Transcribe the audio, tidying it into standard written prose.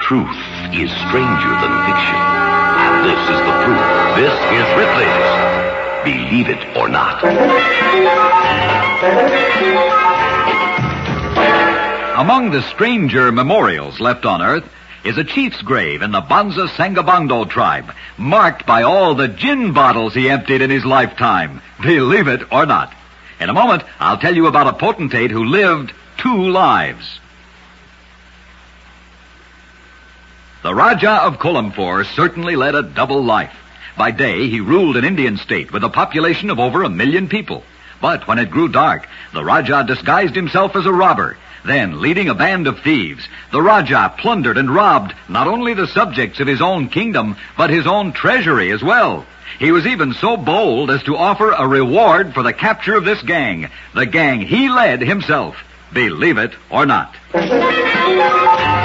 Truth is stranger than fiction. And this is the proof. This is Ripley's Believe It or Not. Among the stranger memorials left on Earth is a chief's grave in the Banza Sangabando tribe, marked by all the gin bottles he emptied in his lifetime. Believe it or not. In a moment, I'll tell you about a potentate who lived 2 lives. The Raja of Kolampur certainly led a double life. By day, he ruled an Indian state with a population of over 1 million people. But when it grew dark, the Raja disguised himself as a robber. Then, leading a band of thieves, the Raja plundered and robbed not only the subjects of his own kingdom, but his own treasury as well. He was even so bold as to offer a reward for the capture of this gang, the gang he led himself. Believe it or not.